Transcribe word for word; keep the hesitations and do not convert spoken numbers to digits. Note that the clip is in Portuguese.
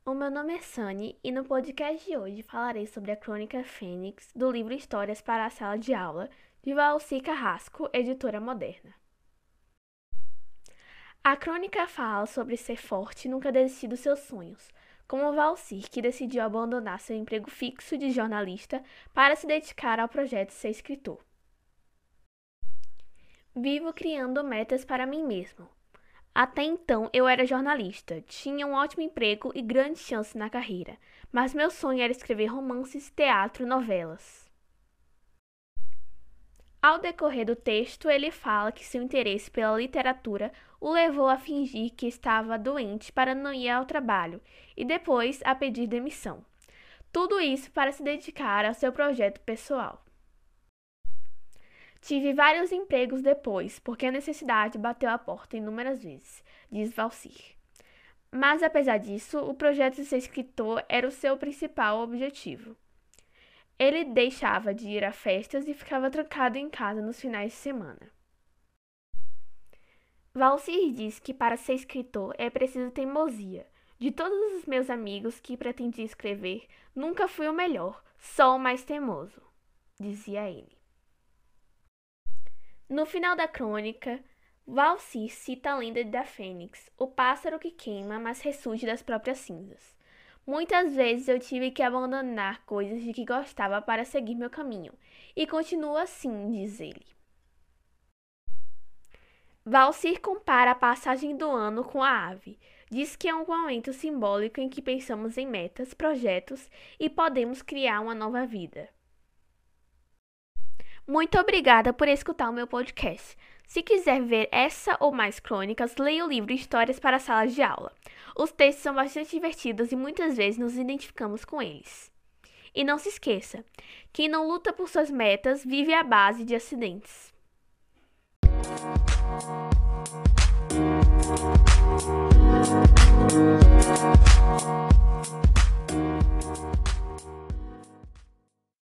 O meu nome é Sunny e no podcast de hoje falarei sobre a Crônica Fênix do livro Histórias para a Sala de Aula, de Valci Carrasco, editora Moderna. A crônica fala sobre ser forte e nunca desistir dos seus sonhos, como Valci, que decidiu abandonar seu emprego fixo de jornalista para se dedicar ao projeto de ser escritor. Vivo criando metas para mim mesmo. Até então eu era jornalista, tinha um ótimo emprego e grande chance na carreira, mas meu sonho era escrever romances, teatro, novelas. Ao decorrer do texto, ele fala que seu interesse pela literatura o levou a fingir que estava doente para não ir ao trabalho e depois a pedir demissão. Tudo isso para se dedicar ao seu projeto pessoal. Tive vários empregos depois, porque a necessidade bateu a porta inúmeras vezes, diz Valci. Mas, apesar disso, o projeto de ser escritor era o seu principal objetivo. Ele deixava de ir a festas e ficava trancado em casa nos finais de semana. Valci diz que para ser escritor é preciso teimosia. De todos os meus amigos que pretendia escrever, nunca fui o melhor, só o mais teimoso, dizia ele. No final da crônica, Valci cita a lenda da Fênix, o pássaro que queima, mas ressurge das próprias cinzas. Muitas vezes eu tive que abandonar coisas de que gostava para seguir meu caminho, e continua assim, diz ele. Valci compara a passagem do ano com a ave. Diz que é um momento simbólico em que pensamos em metas, projetos e podemos criar uma nova vida. Muito obrigada por escutar o meu podcast. Se quiser ver essa ou mais crônicas, leia o livro Histórias para a Sala de Aula. Os textos são bastante divertidos e muitas vezes nos identificamos com eles. E não se esqueça, quem não luta por suas metas vive à base de acidentes.